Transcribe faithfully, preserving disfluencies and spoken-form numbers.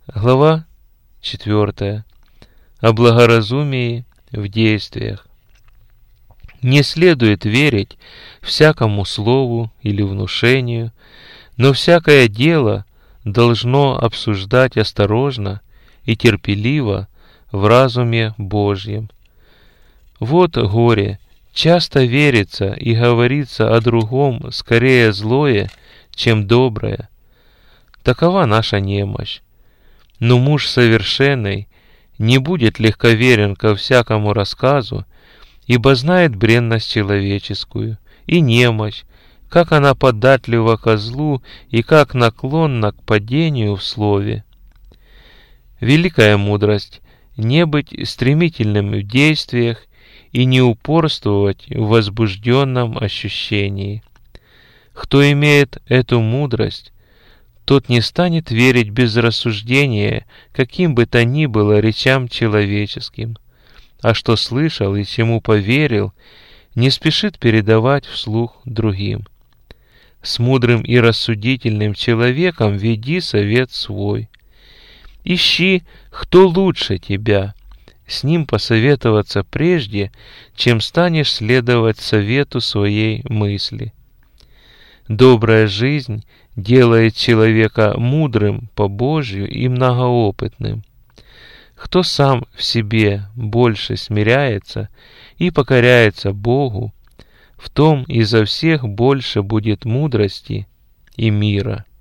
Глава четвертая. О благоразумии в действиях. Не следует верить всякому слову или внушению, но всякое дело должно обсуждать осторожно и терпеливо в разуме Божьем. Вот горе, часто верится и говорится о другом скорее злое, чем доброе. Такова наша немощь. Но муж совершенный не будет легковерен ко всякому рассказу, ибо знает бренность человеческую и немощь, как она податлива ко злу и как наклонна к падению в слове. Великая мудрость — не быть стремительным в действиях и не упорствовать в возбужденном ощущении. Кто имеет эту мудрость, тот не станет верить без рассуждения каким бы то ни было речам человеческим, а что слышал и чему поверил, не спешит передавать вслух другим. С мудрым и рассудительным человеком веди совет свой. Ищи, кто лучше тебя, с ним посоветоваться прежде, чем станешь следовать совету своей мысли. Добрая жизнь делает человека мудрым по Божию и многоопытным. Кто сам в себе больше смиряется и покоряется Богу, в том изо всех больше будет мудрости и мира.